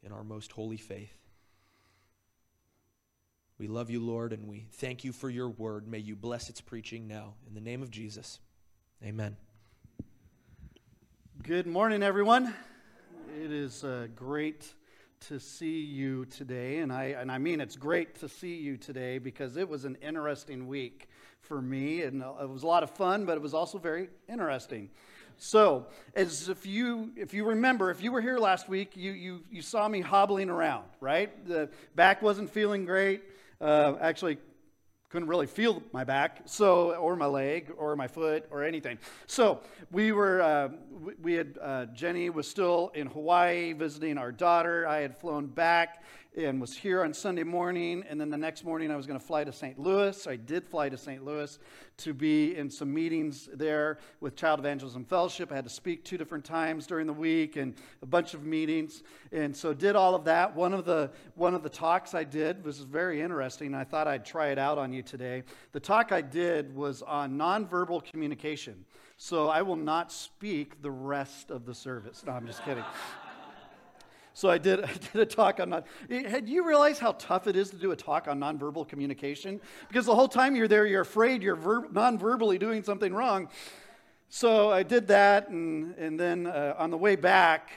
in our most holy faith. We love you, Lord, and we thank you for your word. May you bless its preaching now. In the name of Jesus, amen. Good morning, everyone. It is great to see you today, and I mean it's great to see you today because it was an interesting week for me, and it was a lot of fun, but it was also very interesting. So, as if you remember, if you were here last week, you saw me hobbling around, right? The back wasn't feeling great. Actually, couldn't really feel my back, or my leg, or my foot, or anything. So we had Jenny was still in Hawaii visiting our daughter. I had flown back and was here on Sunday morning, and then the next morning I was going to fly to St. Louis. I did fly to St. Louis to be in some meetings there with Child Evangelism Fellowship. I had to speak 2 different times during the week and a bunch of meetings, and so did all of that. One of the talks I did was very interesting. I thought I'd try it out on you today. The talk I did was on nonverbal communication. So I will not speak the rest of the service. No, I'm just kidding. So I did a talk on had you realized how tough it is to do a talk on nonverbal communication? Because the whole time you're there, you're afraid you're non-verbally doing something wrong. So I did that, and then on the way back,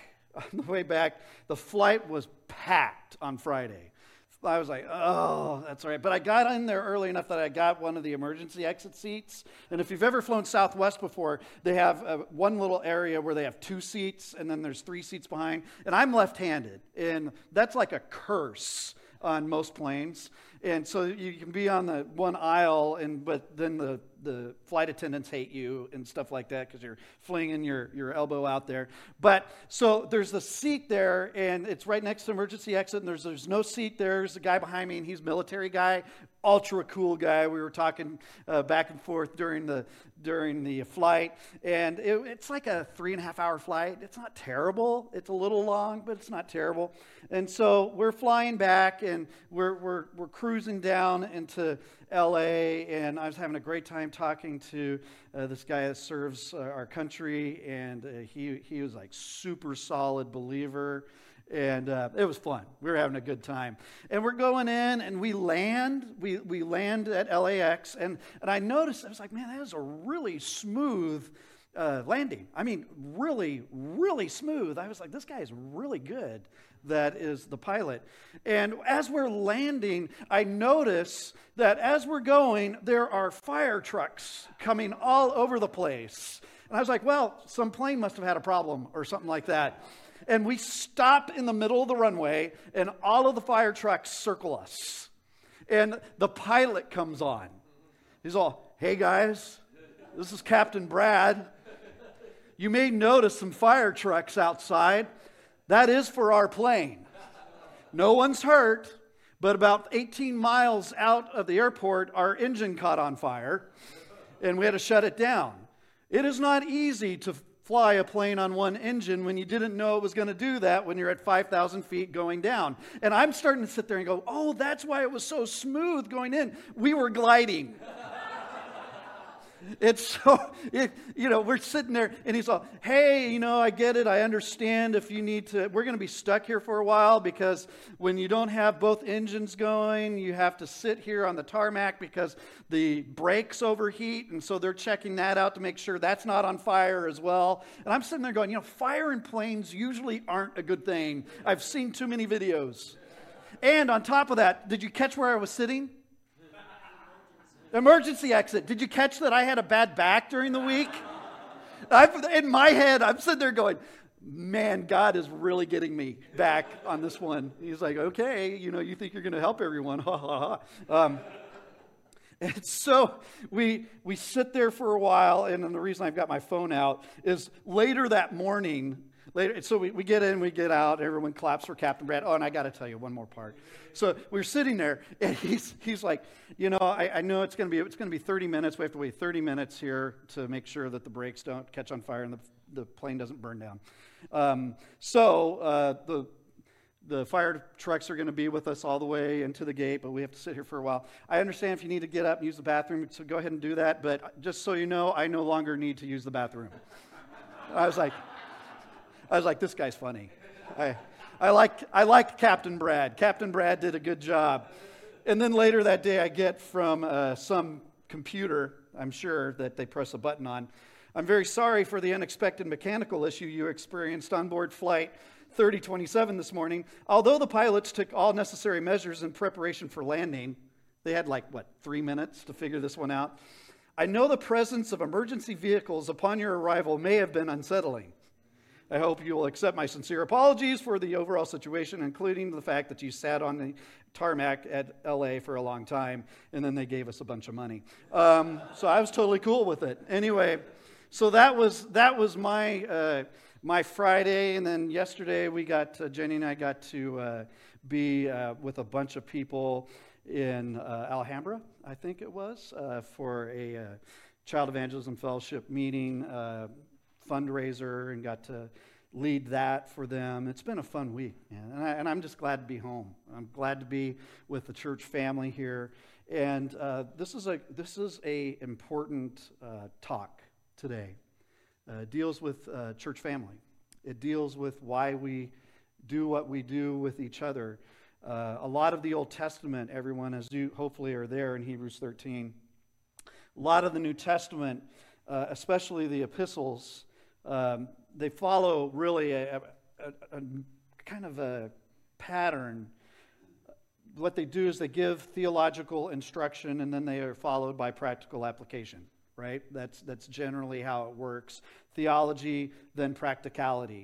the flight was packed on Friday. I was like, oh, that's all right. But I got in there early enough that I got one of the emergency exit seats. And if you've ever flown Southwest before, they have one little area where they have 2 seats, and then there's 3 seats behind. And I'm left-handed, and that's like a curse on most planes. And so you can be on the one aisle, but then the flight attendants hate you and stuff like that because you're flinging your elbow out there. But so there's the seat there, and it's right next to the emergency exit, and there's no seat there. There's a guy behind me, and he's a military guy, ultra cool guy. We were talking back and forth during the flight, and it's like a 3.5-hour flight. It's not terrible. It's a little long, but it's not terrible. And so we're flying back, and we're cruising down into L.A., and I was having a great time talking to this guy that serves our country, and he was like super solid believer, and it was fun. We were having a good time. And we're going in, and we land. We land at LAX, and I noticed, I was like, man, that was a really smooth landing. I mean, really, really smooth. I was like, this guy is really good. That is the pilot. And as we're landing, I notice that as we're going, there are fire trucks coming all over the place. And I was like, well, some plane must have had a problem or something like that. And we stop in the middle of the runway, and all of the fire trucks circle us. And the pilot comes on. He's all, hey guys, this is Captain Brad. You may notice some fire trucks outside. That is for our plane. No one's hurt, but about 18 miles out of the airport, our engine caught on fire, and we had to shut it down. It is not easy to fly a plane on one engine when you didn't know it was going to do that when you're at 5,000 feet going down. And I'm starting to sit there and go, oh, that's why it was so smooth going in. We were gliding. It's so, we're sitting there, and he's all, hey, I get it. I understand if you need to, we're going to be stuck here for a while because when you don't have both engines going, you have to sit here on the tarmac because the brakes overheat, and so they're checking that out to make sure that's not on fire as well. And I'm sitting there going, fire in planes usually aren't a good thing. I've seen too many videos. And on top of that, did you catch where I was sitting? Emergency exit. Did you catch that I had a bad back during the week? In my head, I'm sitting there going, man, God is really getting me back on this one. He's like, okay, you think you're going to help everyone. Ha, ha, ha. And so we sit there for a while, and then the reason I've got my phone out is later that morning, so we get in, we get out, everyone claps for Captain Brad. Oh, and I got to tell you one more part. So we're sitting there, and he's like, I know it's going to be 30 minutes. We have to wait 30 minutes here to make sure that the brakes don't catch on fire and the plane doesn't burn down. So the fire trucks are going to be with us all the way into the gate, but we have to sit here for a while. I understand if you need to get up and use the bathroom, so go ahead and do that. But just so you know, I no longer need to use the bathroom. I was like, this guy's funny. I liked Captain Brad. Captain Brad did a good job. And then later that day I get from some computer, I'm sure, that they press a button on. I'm very sorry for the unexpected mechanical issue you experienced on board flight 3027 this morning. Although the pilots took all necessary measures in preparation for landing, they had 3 minutes to figure this one out. I know the presence of emergency vehicles upon your arrival may have been unsettling. I hope you will accept my sincere apologies for the overall situation, including the fact that you sat on the tarmac at LA for a long time, and then they gave us a bunch of money. So I was totally cool with it. Anyway, so that was my Friday, and then yesterday Jenny and I got to be with a bunch of people in Alhambra, I think it was, for a Child Evangelism Fellowship meeting, fundraiser, and got to lead that for them. It's been a fun week, man, and I'm just glad to be home. I'm glad to be with the church family here, and this is a important talk today. It deals with church family. It deals with why we do what we do with each other. A lot of the Old Testament, everyone, as you hopefully are there in Hebrews 13. A lot of the New Testament, especially the epistles, they follow really a kind of a pattern. What they do is they give theological instruction, and then they are followed by practical application, right? That's generally how it works. Theology, then practicality.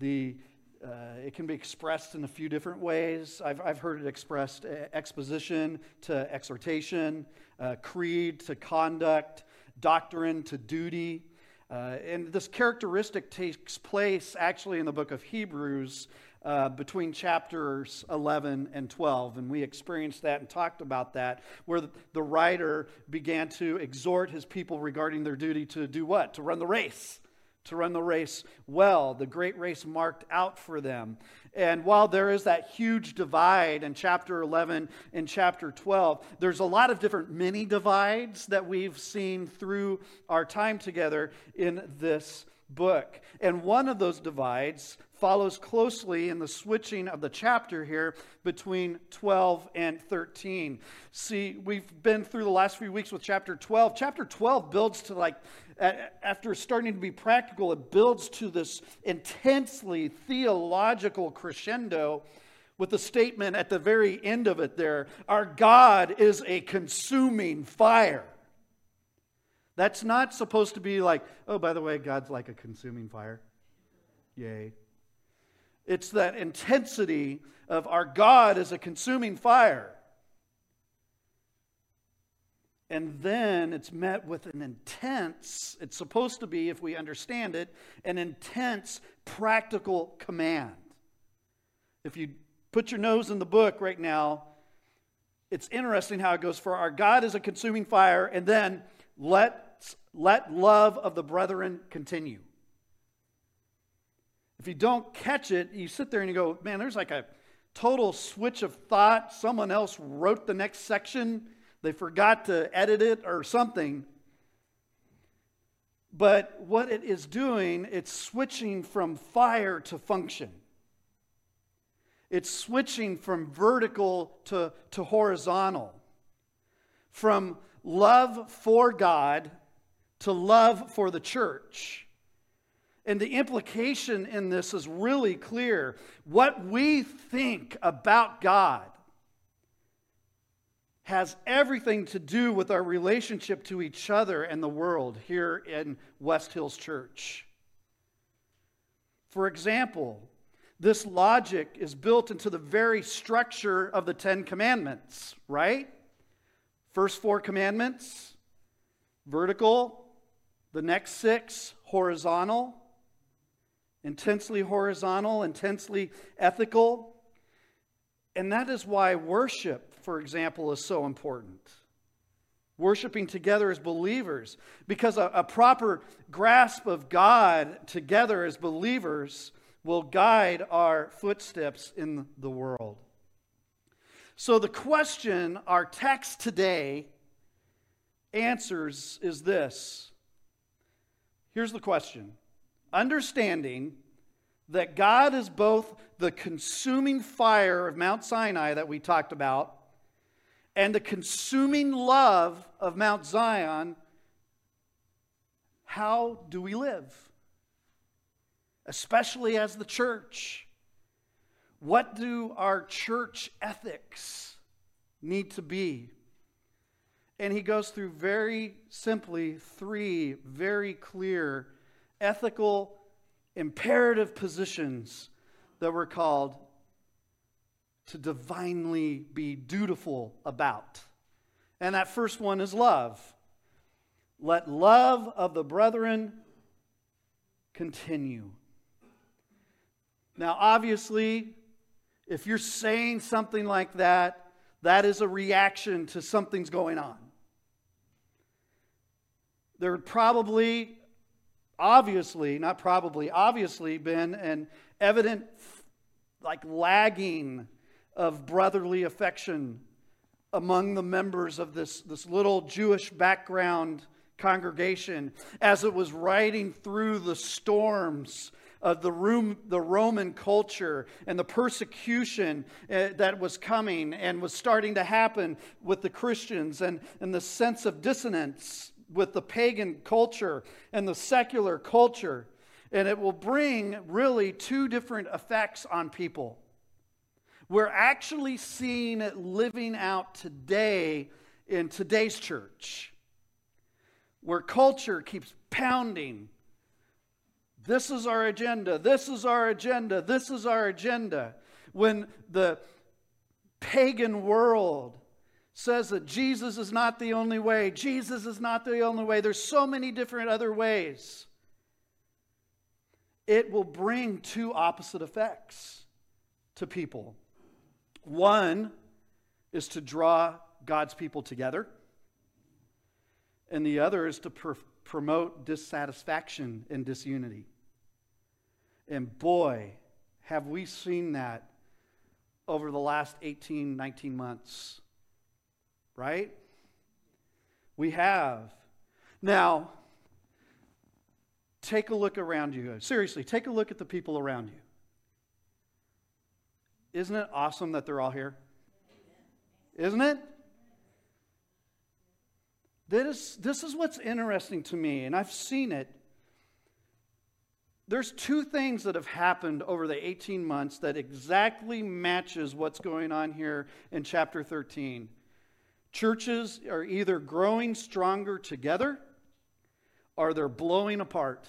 It can be expressed in a few different ways. I've heard it expressed exposition to exhortation, creed to conduct, doctrine to duty. And this characteristic takes place actually in the book of Hebrews between chapters 11 and 12. And we experienced that and talked about that, where the writer began to exhort his people regarding their duty to do what? To run the race. To run the race well, the great race marked out for them. And while there is that huge divide in chapter 11 and chapter 12, there's a lot of different mini divides that we've seen through our time together in this book. And one of those divides follows closely in the switching of the chapter here between 12 and 13. See, we've been through the last few weeks with chapter 12. Chapter 12 builds to after starting to be practical, it builds to this intensely theological crescendo with the statement at the very end of it there, our God is a consuming fire. That's not supposed to be like, oh, by the way, God's like a consuming fire. Yay. It's that intensity of our God is a consuming fire. And then it's met with it's supposed to be, if we understand it, an intense practical command. If you put your nose in the book right now, it's interesting how it goes, for our God is a consuming fire, and then let love of the brethren continue. If you don't catch it, you sit there and you go, man, there's like a total switch of thought. Someone else wrote the next section. They forgot to edit it or something. But what it is doing, it's switching from fire to function. It's switching from vertical to horizontal. From love for God to love for the church. And the implication in this is really clear. What we think about God has everything to do with our relationship to each other and the world here in West Hills Church. For example, this logic is built into the very structure of the Ten Commandments, right? First 4 commandments, vertical. The next 6, horizontal. Intensely horizontal, intensely ethical. And that is why worship, for example, is so important. Worshiping together as believers. Because a proper grasp of God together as believers will guide our footsteps in the world. So the question our text today answers is this. Here's the question. Understanding that God is both the consuming fire of Mount Sinai that we talked about and the consuming love of Mount Zion, how do we live? Especially as the church. What do our church ethics need to be? And he goes through very simply 3 very clear ethical imperative positions that we're called to divinely be dutiful about. And that first one is love. Let love of the brethren continue. Now, obviously, if you're saying something like that, that is a reaction to something's going on. There would probably, obviously been an evident lagging of brotherly affection among the members of this little Jewish background congregation as it was riding through the storms of the Roman culture and the persecution that was coming and was starting to happen with the Christians, and the sense of dissonance with the pagan culture and the secular culture. And it will bring really 2 different effects on people. We're actually seeing it living out today in today's church, where culture keeps pounding, this is our agenda, this is our agenda, this is our agenda. When the pagan world says that Jesus is not the only way, Jesus is not the only way, there's so many different other ways, it will bring 2 opposite effects to people. One is to draw God's people together, and the other is to promote dissatisfaction and disunity. And boy, have we seen that over the last 18, 19 months. Right? We have. Now, take a look around you. Seriously, take a look at the people around you. Isn't it awesome that they're all here? Isn't it? This is what's interesting to me, and I've seen it. There's 2 things that have happened over the 18 months that exactly matches what's going on here in chapter 13. Churches are either growing stronger together or they're blowing apart.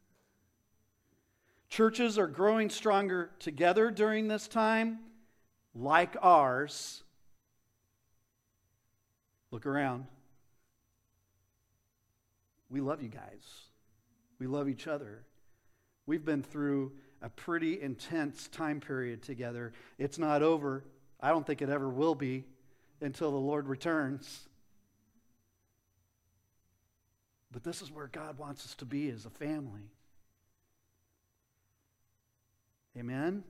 Churches are growing stronger together during this time, like ours. Look around. We love you guys. We love each other. We've been through a pretty intense time period together. It's not over. I don't think it ever will be until the Lord returns. But this is where God wants us to be as a family. Amen?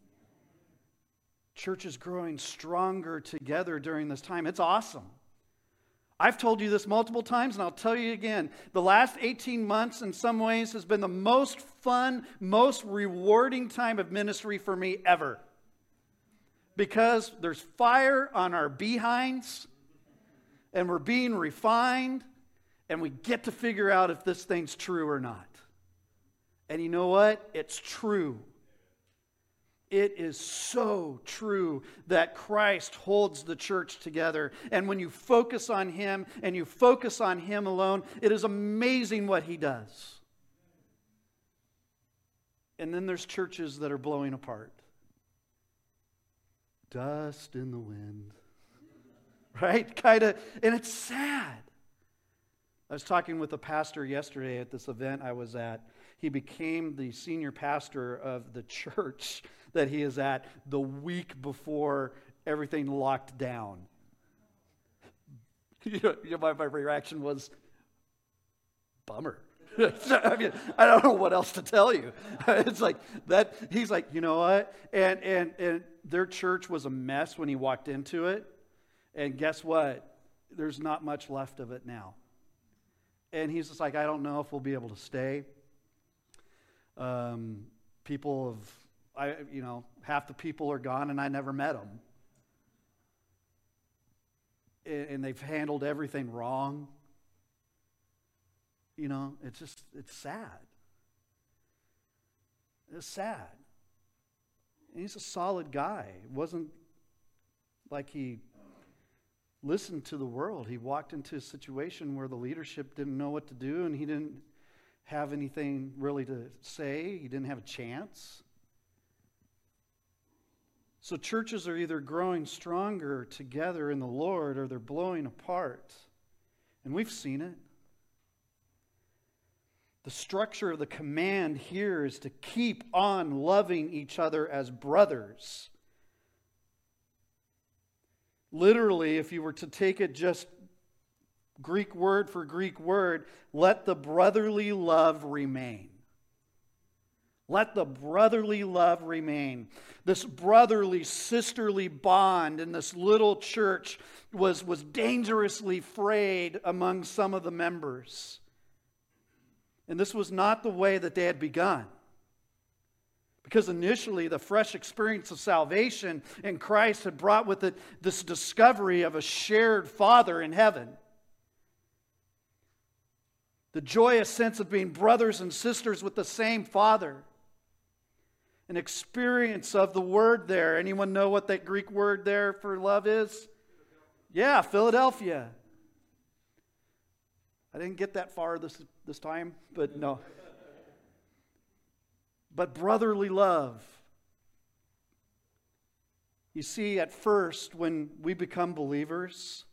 Church is growing stronger together during this time. It's awesome. I've told you this multiple times, and I'll tell you again. The last 18 months, in some ways, has been the most fun, most rewarding time of ministry for me ever. Because there's fire on our behinds, and we're being refined, and we get to figure out if this thing's true or not. And you know what? It's true. It is so true that Christ holds the church together. And when you focus on Him and you focus on Him alone, it is amazing what He does. And then there's churches that are blowing apart. Dust in the wind. Right? Kind of. And it's sad. I was talking with a pastor yesterday at this event I was at. He became the senior pastor of the church that he is at the week before everything locked down. My reaction was, bummer. I mean, I don't know what else to tell you. It's like that. He's like, you know what? And their church was a mess when he walked into it. And guess what? There's not much left of it now. And he's just like, I don't know if we'll be able to stay. People half the people are gone and I never met them. And they've handled everything wrong. It's sad. It's sad. And he's a solid guy. It wasn't like he listened to the world. He walked into a situation where the leadership didn't know what to do, and he didn't have anything really to say. He didn't have a chance. So churches are either growing stronger together in the Lord, or they're blowing apart. And we've seen it. The structure of the command here is to keep on loving each other as brothers. Literally, if you were to take it just Greek word for Greek word, let the brotherly love remain. Let the brotherly love remain. This brotherly, sisterly bond in this little church was dangerously frayed among some of the members. And this was not the way that they had begun. Because initially, the fresh experience of salvation in Christ had brought with it this discovery of a shared Father in heaven. The joyous sense of being brothers and sisters with the same Father. An experience of the word there. Anyone know what that Greek word there for love is? Yeah, Philadelphia. I didn't get that far this time, but no. But brotherly love. You see, at first, when we become believers,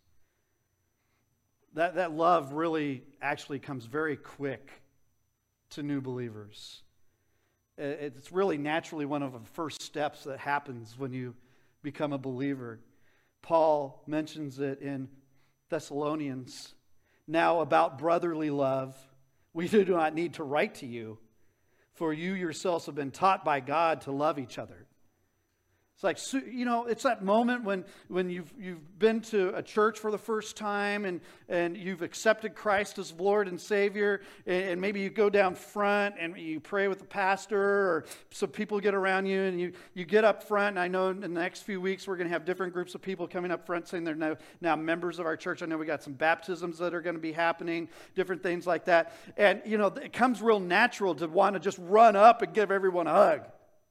that love really actually comes very quick to new believers. It's really naturally one of the first steps that happens when you become a believer. Paul mentions it in Thessalonians. Now about brotherly love, we do not need to write to you, for you yourselves have been taught by God to love each other. It's like, it's that moment when you've been to a church for the first time and you've accepted Christ as Lord and Savior, and maybe you go down front and you pray with the pastor, or some people get around you and you get up front. And I know in the next few weeks we're going to have different groups of people coming up front saying they're now members of our church. I know we got some baptisms that are going to be happening, different things like that. And, it comes real natural to want to just run up and give everyone a hug.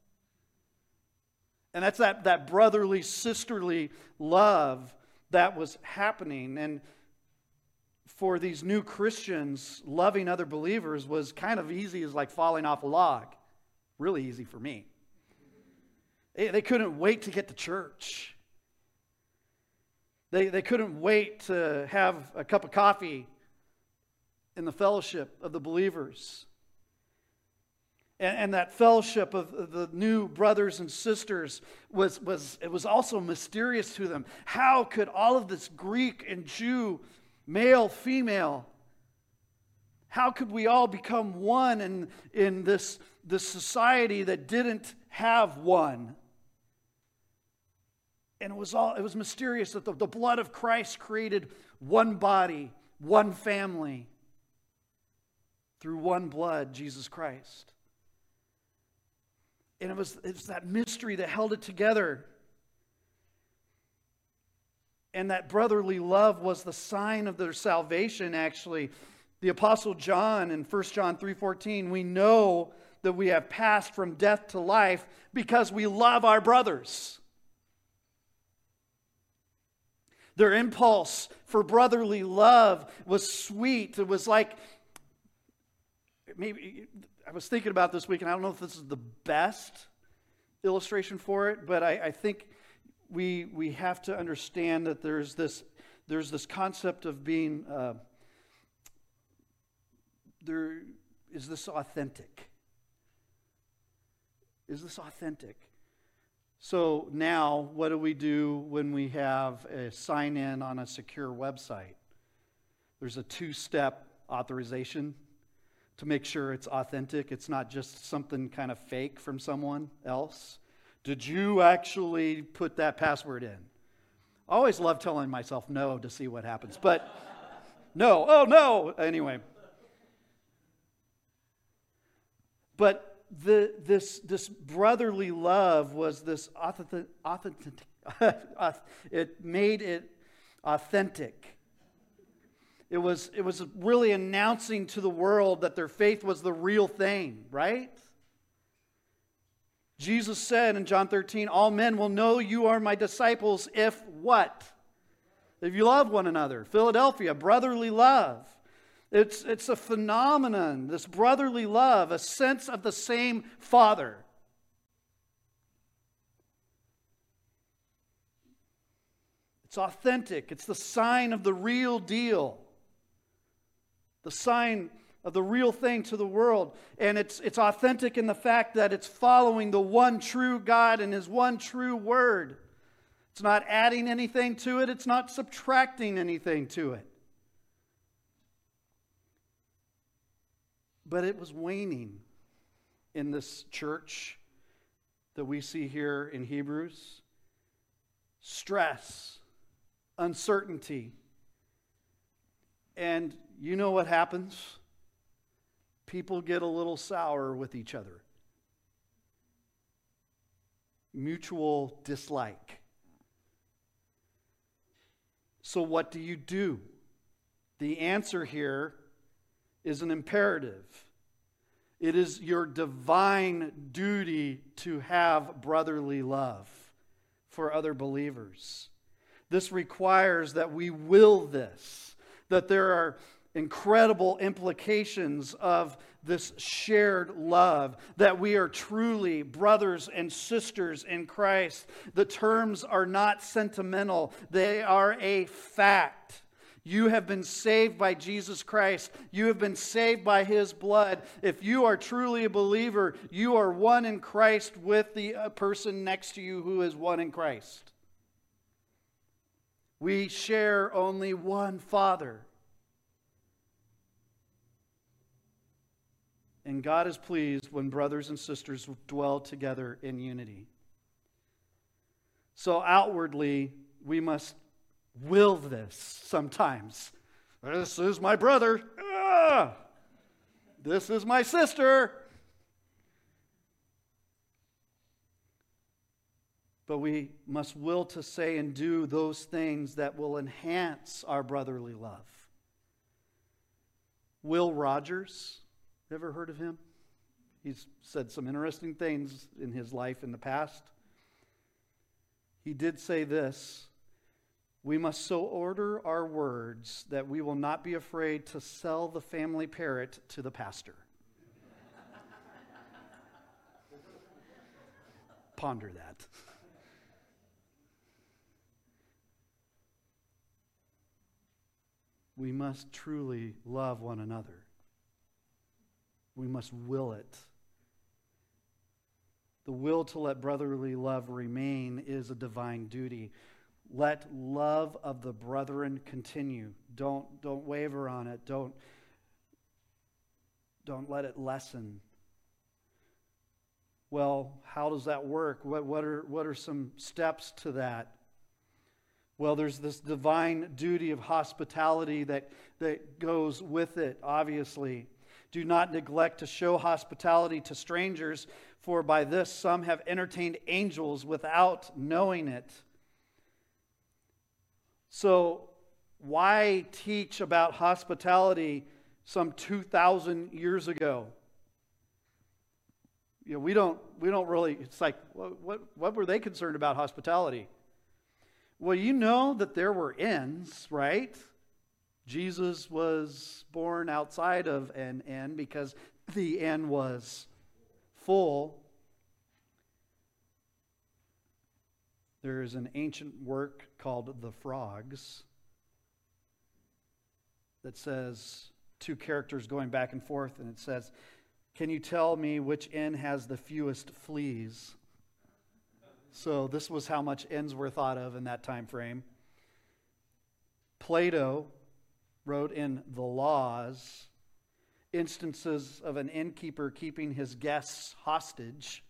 And that's that brotherly, sisterly love that was happening. And for these new Christians, loving other believers was kind of easy as like falling off a log. Really easy for me. They couldn't wait to get to church. They couldn't wait to have a cup of coffee in the fellowship of the believers. And that fellowship of the new brothers and sisters was also mysterious to them. How could all of this Greek and Jew, male, female, how could we all become one in this society that didn't have one? And it was mysterious that the blood of Christ created one body, one family, through one blood, Jesus Christ. And it was that mystery that held it together. And that brotherly love was the sign of their salvation, actually. The Apostle John in 1 John 3:14, we know that we have passed from death to life because we love our brothers. Their impulse for brotherly love was sweet. It was like, maybe I was thinking about this week, and I don't know if this is the best illustration for it, but I think we have to understand that there's this concept of being is this authentic? Is this authentic? So now, what do we do when we have a sign-in on a secure website? There's a 2-step authorization to make sure it's authentic. It's not just something kind of fake from someone else. Did you actually put that password in? I always love telling myself no to see what happens, but no. Oh, no. Anyway. But this brotherly love was this authentic. It made it authentic. It was really announcing to the world that their faith was the real thing, right? Jesus said in John 13, all men will know you are my disciples if what? If you love one another. Philadelphia, brotherly love. It's a phenomenon, this brotherly love, a sense of the same Father. It's authentic. It's the sign of the real deal. The sign of the real thing to the world. And it's authentic in the fact that it's following the one true God and His one true Word. It's not adding anything to it. It's not subtracting anything to it. But it was waning in this church that we see here in Hebrews. Stress, uncertainty. And you know what happens? People get a little sour with each other. Mutual dislike. So what do? The answer here is an imperative. It is your divine duty to have brotherly love for other believers. This requires that we will this, that there are incredible implications of this shared love, that we are truly brothers and sisters in Christ. The terms are not sentimental, they are a fact. You have been saved by Jesus Christ. You have been saved by His blood. If you are truly a believer, you are one in Christ with the person next to you who is one in Christ. We share only one Father. And God is pleased when brothers and sisters dwell together in unity. So outwardly, we must will this sometimes. This is my brother. Ah! This is my sister. But we must will to say and do those things that will enhance our brotherly love. Will Rogers, ever heard of him? He's said some interesting things in his life in the past. He did say this: we must so order our words that we will not be afraid to sell the family parrot to the pastor. Ponder that. We must truly love one another. We must will it. The will to let brotherly love remain is a divine duty. Let love of the brethren continue. Don't waver on it. Don't let it lessen. Well, how does that work? What are some steps to that? Well, there's this divine duty of hospitality that goes with it, obviously. Do not neglect to show hospitality to strangers, for by this some have entertained angels without knowing it. So, why teach about hospitality some 2,000 years ago? You know, we don't really. It's like, what were they concerned about hospitality? Well, you know that there were inns, right? Jesus was born outside of an inn because the inn was full. There is an ancient work called The Frogs that says, two characters going back and forth, and it says, "Can you tell me which inn has the fewest fleas?" So this was how much inns were thought of in that time frame. Plato wrote in The Laws instances of an innkeeper keeping his guests hostage.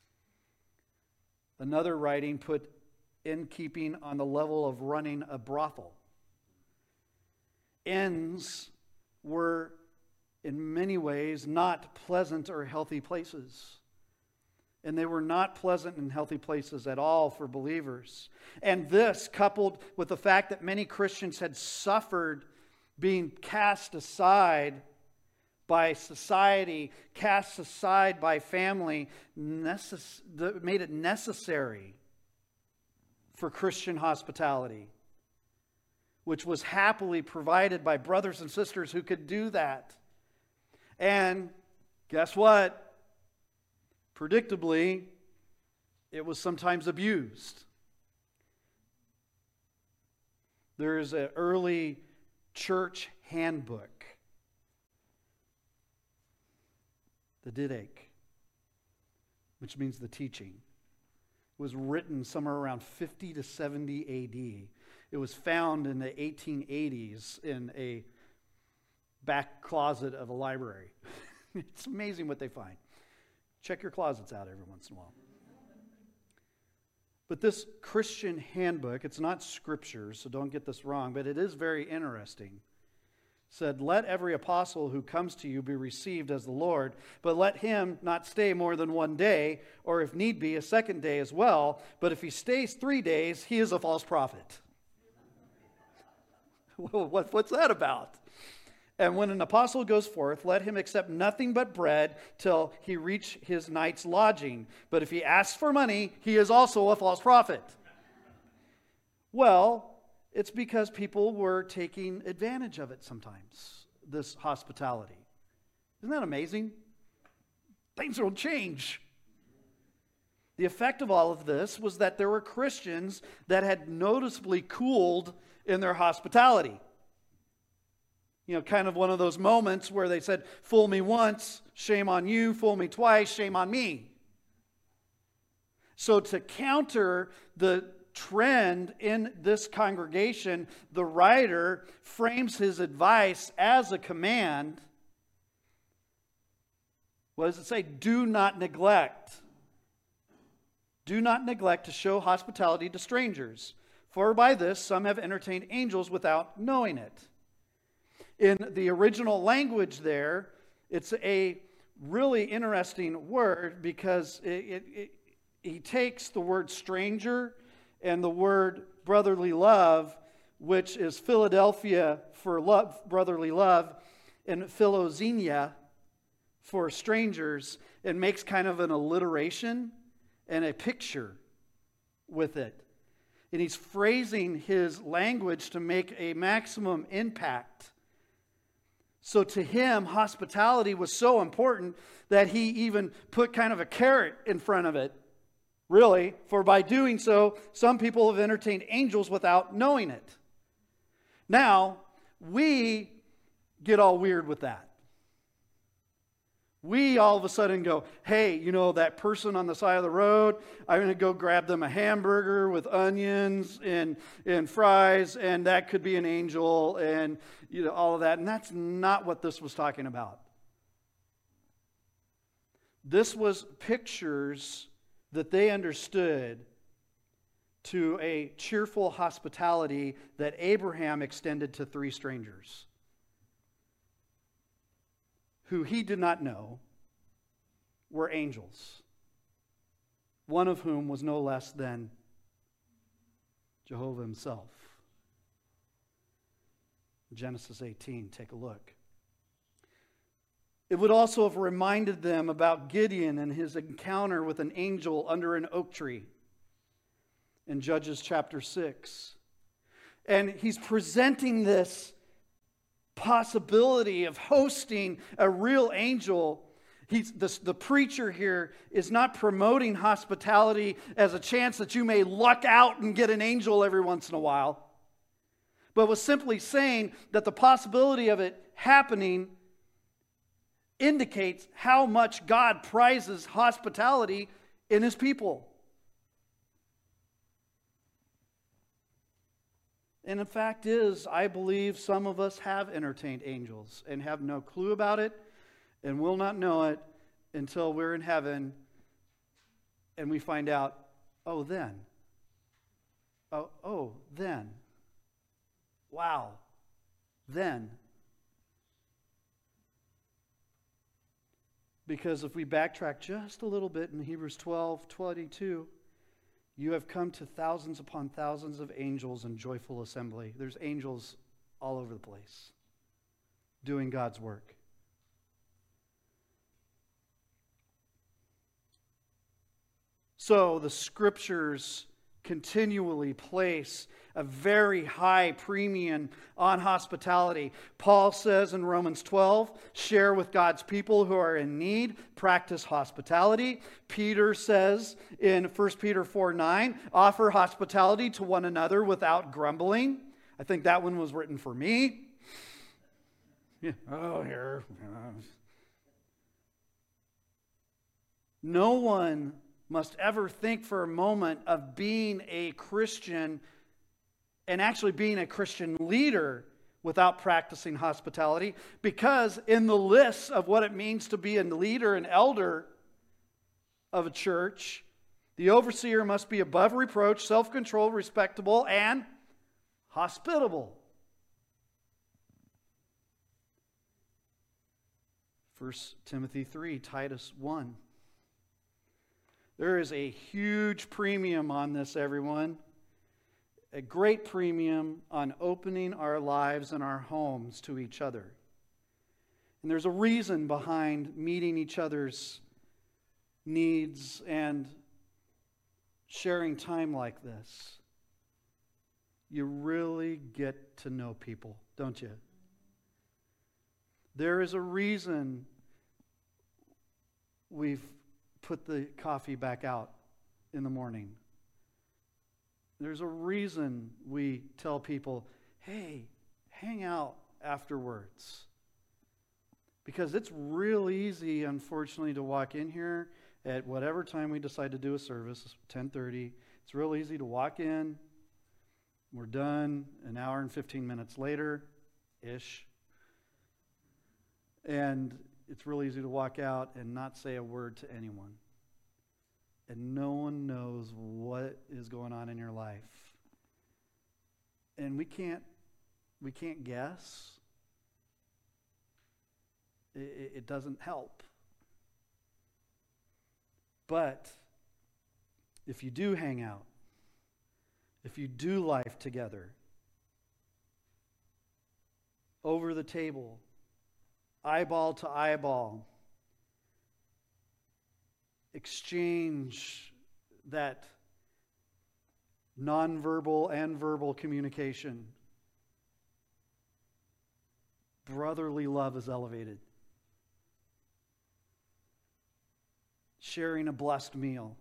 Another writing put innkeeping on the level of running a brothel. Inns were in many ways, not pleasant or healthy places. And they were not pleasant and healthy places at all for believers. And this, coupled with the fact that many Christians had suffered being cast aside by society, cast aside by family, made it necessary for Christian hospitality, which was happily provided by brothers and sisters who could do that. And guess what? Predictably, it was sometimes abused. There is an early church handbook, the Didache, which means the teaching. It was written somewhere around 50 to 70 A.D. It was found in the 1880s in a back closet of a library. It's amazing what they find. Check your closets out every once in a while. But this Christian handbook, it's not scripture, so don't get this wrong, but it is very interesting. It said, "Let every apostle who comes to you be received as the Lord, but let him not stay more than 1 day, or if need be, a second day as well. But if he stays 3 days, he is a false prophet." Well, what's that about? "And when an apostle goes forth, let him accept nothing but bread till he reach his night's lodging. But if he asks for money, he is also a false prophet." Well, it's because people were taking advantage of it sometimes, this hospitality. Isn't that amazing? Things will change. The effect of all of this was that there were Christians that had noticeably cooled in their hospitality. You know, kind of one of those moments where they said, "Fool me once, shame on you. Fool me twice, shame on me." So to counter the trend in this congregation, the writer frames his advice as a command. What does it say? Do not neglect. Do not neglect to show hospitality to strangers, for by this some have entertained angels without knowing it. In the original language there, it's a really interesting word because he takes the word stranger and the word brotherly love, which is Philadelphia for love, brotherly love, and Philoxenia for strangers, and makes kind of an alliteration and a picture with it. And he's phrasing his language to make a maximum impact. So to him, hospitality was so important that he even put kind of a carrot in front of it. Really, for by doing so, some people have entertained angels without knowing it. Now, we get all weird with that. We all of a sudden go, "Hey, you know that person on the side of the road, I'm going to go grab them a hamburger with onions and fries, and that could be an angel," and you know all of that. And that's not what this was talking about. This was pictures that they understood to a cheerful hospitality that Abraham extended to 3 strangers who he did not know were angels, one of whom was no less than Jehovah himself. Genesis 18, take a look. It would also have reminded them about Gideon and his encounter with an angel under an oak tree in Judges chapter 6. And he's presenting this possibility of hosting a real angel. The preacher here is not promoting hospitality as a chance that you may luck out and get an angel every once in a while, but was simply saying that the possibility of it happening indicates how much God prizes hospitality in His people. And the fact is, I believe some of us have entertained angels and have no clue about it and will not know it until we're in heaven and we find out, oh, then. Oh, then. Wow. Then. Because if we backtrack just a little bit in Hebrews 12:22, you have come to thousands upon thousands of angels in joyful assembly. There's angels all over the place doing God's work. So the scriptures continually place a very high premium on hospitality. Paul says in Romans 12, share with God's people who are in need, practice hospitality. Peter says in 1 Peter 4:9, offer hospitality to one another without grumbling. I think that one was written for me. Yeah. Oh, here. No one must ever think for a moment of being a Christian and actually being a Christian leader without practicing hospitality, because in the list of what it means to be a leader, an elder of a church, the overseer must be above reproach, self-controlled, respectable, and hospitable. 1 Timothy 3, Titus 1. There is a huge premium on this, everyone. A great premium on opening our lives and our homes to each other. And there's a reason behind meeting each other's needs and sharing time like this. You really get to know people, don't you? There is a reason we've put the coffee back out in the morning. There's a reason we tell people, hey, hang out afterwards. Because it's real easy, unfortunately, to walk in here at whatever time we decide to do a service, 10:30. It's real easy to walk in. We're done an hour and 15 minutes later-ish. And it's real easy to walk out and not say a word to anyone. And no one knows what is going on in your life. And we can't guess. It doesn't help. But if you do hang out, if you do life together, over the table, eyeball to eyeball, exchange that nonverbal and verbal communication, brotherly love is elevated. Sharing a blessed meal.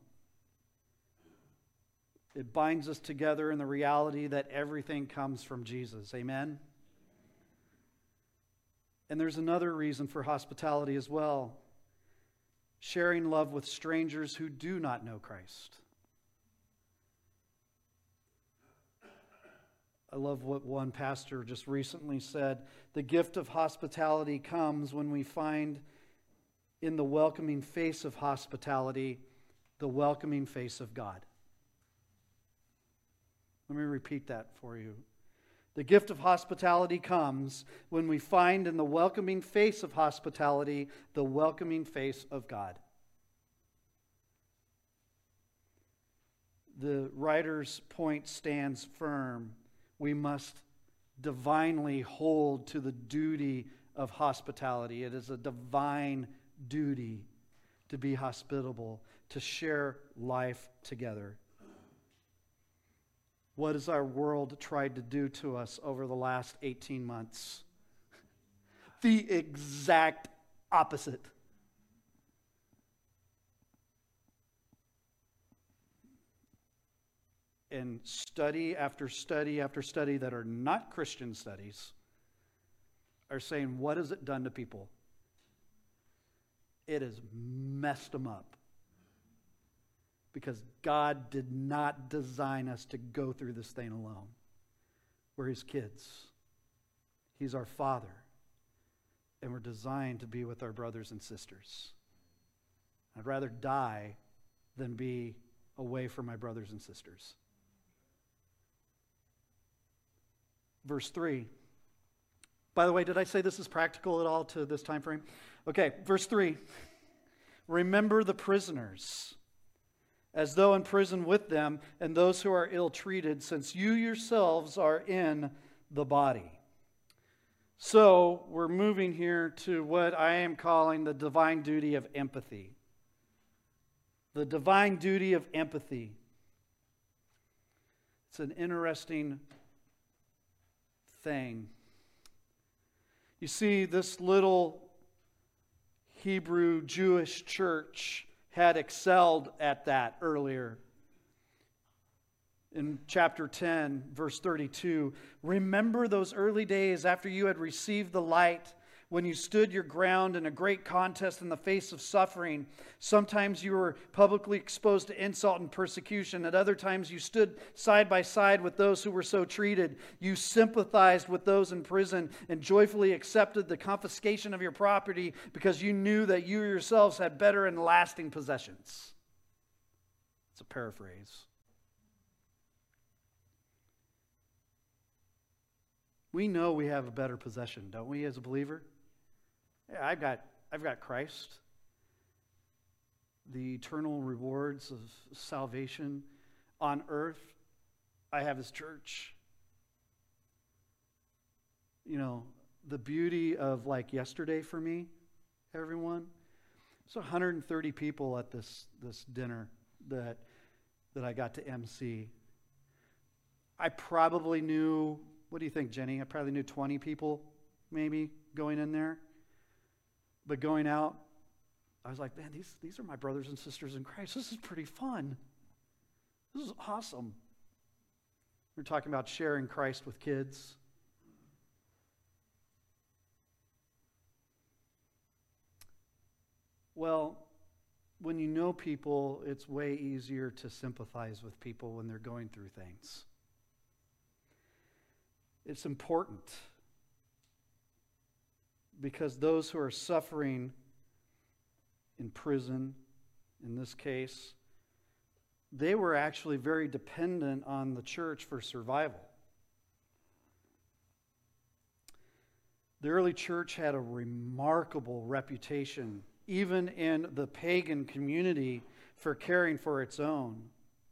It binds us together in the reality that everything comes from Jesus. Amen? And there's another reason for hospitality as well. Sharing love with strangers who do not know Christ. I love what one pastor just recently said. The gift of hospitality comes when we find in the welcoming face of hospitality the welcoming face of God. Let me repeat that for you. The gift of hospitality comes when we find in the welcoming face of hospitality the welcoming face of God. The writer's point stands firm. We must divinely hold to the duty of hospitality. It is a divine duty to be hospitable, to share life together. What has our world tried to do to us over the last 18 months? The exact opposite. And study after study after study that are not Christian studies are saying, what has it done to people? It has messed them up. Because God did not design us to go through this thing alone. We're His kids. He's our Father. And we're designed to be with our brothers and sisters. I'd rather die than be away from my brothers and sisters. Verse 3. By the way, did I say this is practical at all to this time frame? Okay, verse 3. Remember the prisoners, as though in prison with them, and those who are ill-treated, since you yourselves are in the body. So we're moving here to what I am calling the divine duty of empathy. The divine duty of empathy. It's an interesting thing. You see, this little Hebrew Jewish church had excelled at that earlier. In chapter 10, verse 32, remember those early days after you had received the light, when you stood your ground in a great contest in the face of suffering. Sometimes you were publicly exposed to insult and persecution. At other times you stood side by side with those who were so treated. You sympathized with those in prison and joyfully accepted the confiscation of your property because you knew that you yourselves had better and lasting possessions. It's a paraphrase. We know we have a better possession, don't we, as a believer? Yeah, I've got Christ, the eternal rewards of salvation on earth. I have His church. You know, the beauty of like yesterday for me, everyone. There's 130 people at this dinner that I got to MC. I probably knew, what do you think, Jenny? I probably knew 20 people maybe going in there. But going out, I was like, man, these are my brothers and sisters in Christ. This is pretty fun. This is awesome. We're talking about sharing Christ with kids. Well, when you know people, it's way easier to sympathize with people when they're going through things. It's important because those who are suffering in prison, in this case, they were actually very dependent on the church for survival. The early church had a remarkable reputation, even in the pagan community, for caring for its own.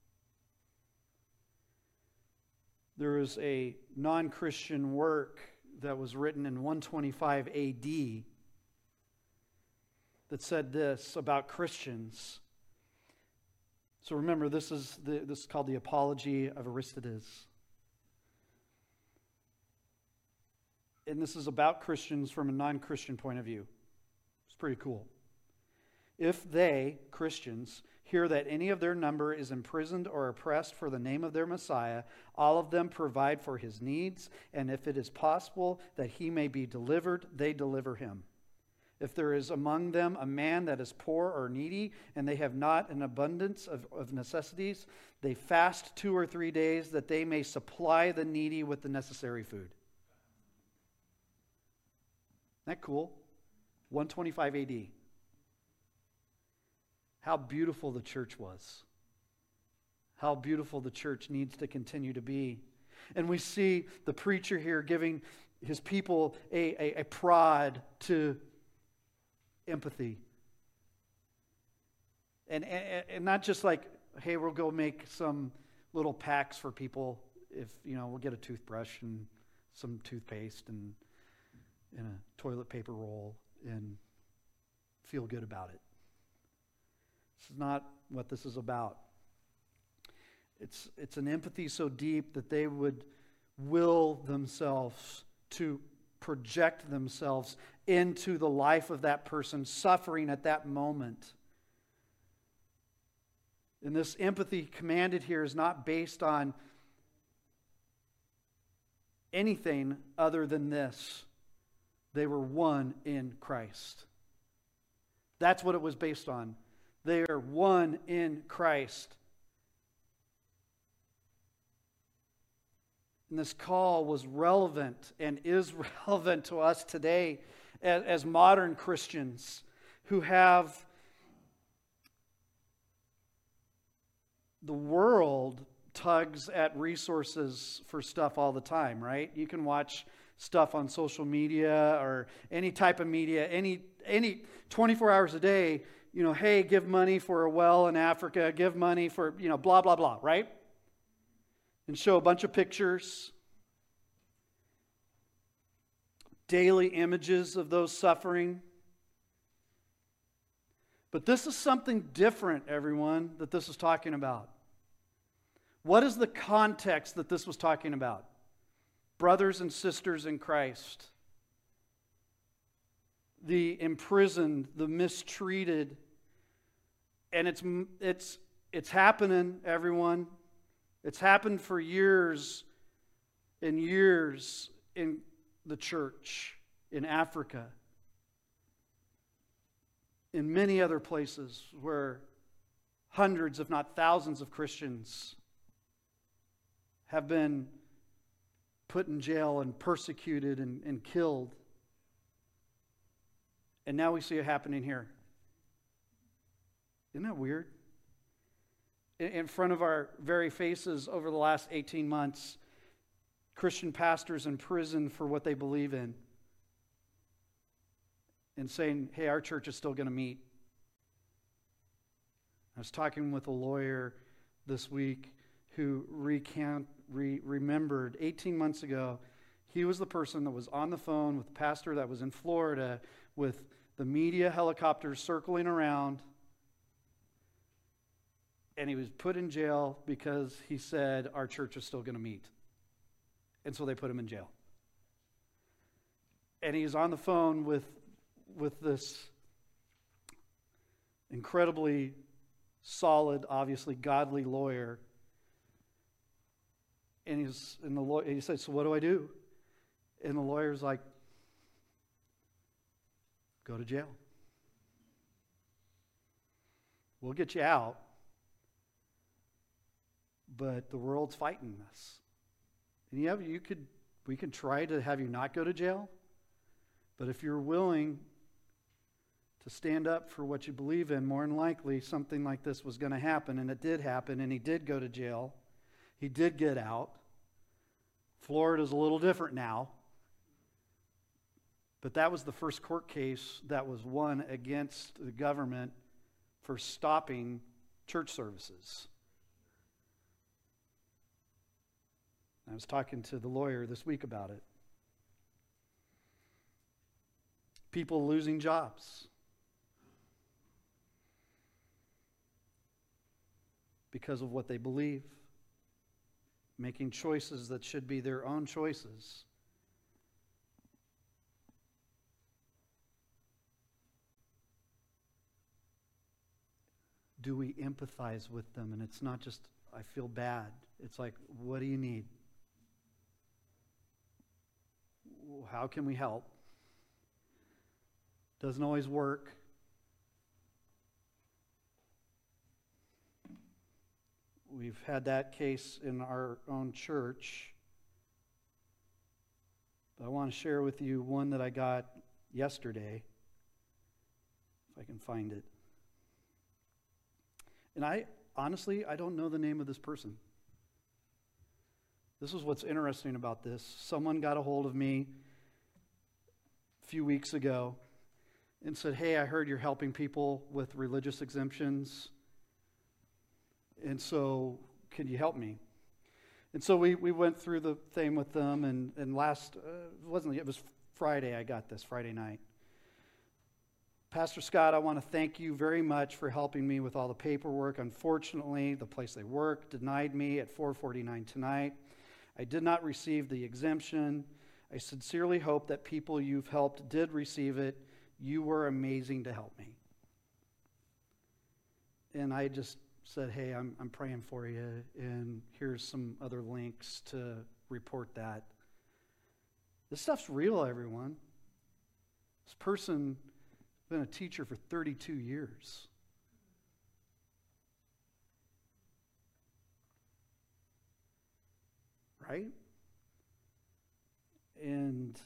There was a non-Christian work that was written in 125 AD that said this about Christians. So remember, this is called the Apology of Aristides. And this is about Christians from a non-Christian point of view. It's pretty cool. If they, Christians, hear that any of their number is imprisoned or oppressed for the name of their Messiah, all of them provide for his needs, and if it is possible that he may be delivered, they deliver him. If there is among them a man that is poor or needy, and they have not an abundance of necessities, they fast 2 or 3 days that they may supply the needy with the necessary food. Isn't that cool? 125 AD. How beautiful the church was. How beautiful the church needs to continue to be. And we see the preacher here giving his people a prod to empathy. And not just like, hey, we'll go make some little packs for people. If, we'll get a toothbrush and some toothpaste and a toilet paper roll and feel good about it. This is not what this is about. It's an empathy so deep that they would will themselves to project themselves into the life of that person suffering at that moment. And this empathy commanded here is not based on anything other than this. They were one in Christ. That's what it was based on. They are one in Christ. And this call was relevant and is relevant to us today as modern Christians who have the world tugs at resources for stuff all the time, right? You can watch stuff on social media or any type of media, any 24 hours a day. hey, give money for a well in Africa, give money for, blah, blah, blah, right? And show a bunch of pictures, daily images of those suffering. But this is something different, everyone, that this is talking about. What is the context that this was talking about? Brothers and sisters in Christ. The imprisoned, the mistreated. And it's happening, everyone. It's happened for years and years in the church, in Africa, in many other places where hundreds, if not thousands, of Christians have been put in jail and persecuted and killed. And now we see it happening here. Isn't that weird? In front of our very faces over the last 18 months, Christian pastors in prison for what they believe in. And saying, hey, our church is still going to meet. I was talking with a lawyer this week who remembered 18 months ago, he was the person that was on the phone with the pastor that was in Florida with the media helicopters circling around. And he was put in jail because he said, our church is still going to meet. And so they put him in jail. And he's on the phone with this incredibly solid, obviously godly lawyer. And he said, so what do I do? And the lawyer's like, go to jail. We'll get you out. But the world's fighting us. And we can try to have you not go to jail. But if you're willing to stand up for what you believe in, more than likely something like this was going to happen. And it did happen, and he did go to jail. He did get out. Florida's a little different now. But that was the first court case that was won against the government for stopping church services. I was talking to the lawyer this week about it. People losing jobs because of what they believe, making choices that should be their own choices. Do we empathize with them? And it's not just, I feel bad. It's like, what do you need? How can we help? Doesn't always work. We've had that case in our own church. But I want to share with you one that I got yesterday, if I can find it. And I don't know the name of this person. This is what's interesting about this. Someone got a hold of me a few weeks ago and said, hey, I heard you're helping people with religious exemptions. And so, can you help me? And so we went through the thing with them, and it was Friday I got this, Friday night. Pastor Scott, I want to thank you very much for helping me with all the paperwork. Unfortunately, the place they work denied me at 4:49 tonight. I did not receive the exemption. I sincerely hope that people you've helped did receive it. You were amazing to help me. And I just said, hey, I'm praying for you, and here's some other links to report that. This stuff's real, everyone. This person has been a teacher for 32 years. Right? And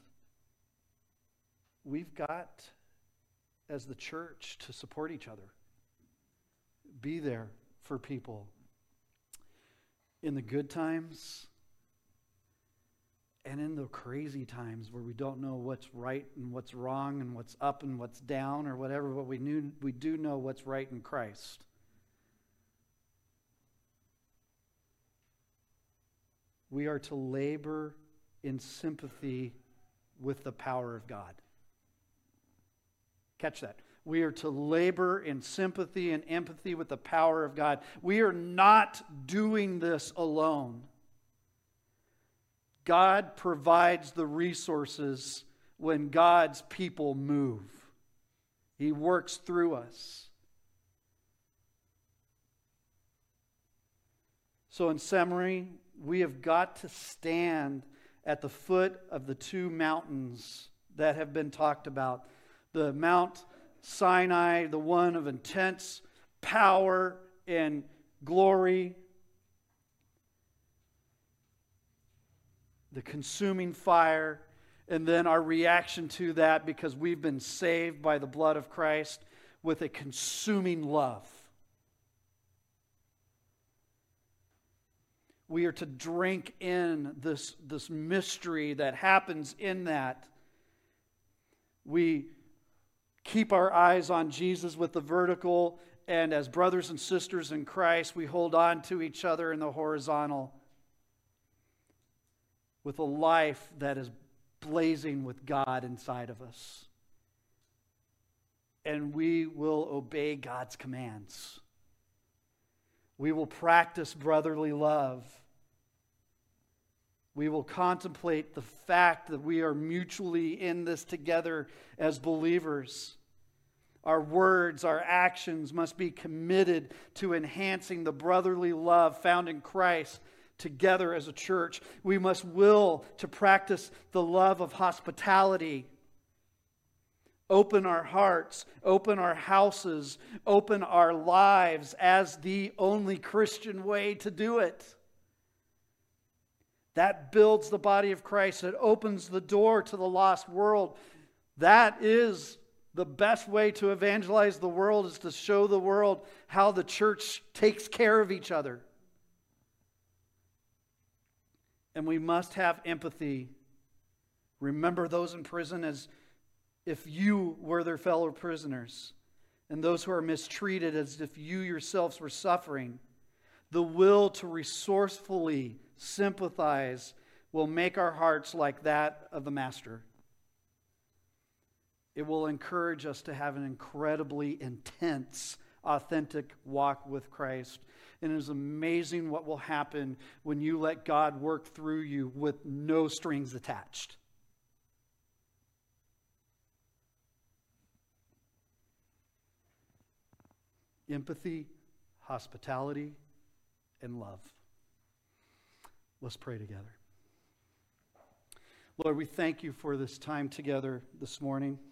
we've got, as the church, to support each other. Be there for people in the good times And in the crazy times where we don't know what's right and what's wrong and what's up and what's down or whatever, but we do know what's right in Christ. We are to labor in sympathy with the power of God. Catch that. We are to labor in sympathy and empathy with the power of God. We are not doing this alone. God provides the resources when God's people move. He works through us. So in summary, we have got to stand at the foot of the two mountains that have been talked about. The Mount Sinai, the one of intense power and glory. The consuming fire. And then our reaction to that, because we've been saved by the blood of Christ, with a consuming love. We are to drink in this mystery that happens in that. We keep our eyes on Jesus with the vertical, and as brothers and sisters in Christ, we hold on to each other in the horizontal with a life that is blazing with God inside of us. And we will obey God's commands. We will practice brotherly love. We will contemplate the fact that we are mutually in this together as believers. Our words, our actions must be committed to enhancing the brotherly love found in Christ together as a church. We must will to practice the love of hospitality. Open our hearts, open our houses, open our lives as the only Christian way to do it. That builds the body of Christ. It opens the door to the lost world. That is the best way to evangelize the world, is to show the world how the church takes care of each other. And we must have empathy. Remember those in prison as if you were their fellow prisoners, and those who are mistreated as if you yourselves were suffering. The will to resourcefully sympathize will make our hearts like that of the Master. It will encourage us to have an incredibly intense, authentic walk with Christ. And it is amazing what will happen when you let God work through you with no strings attached. Empathy, hospitality, and love. Let's pray together. Lord, we thank you for this time together this morning.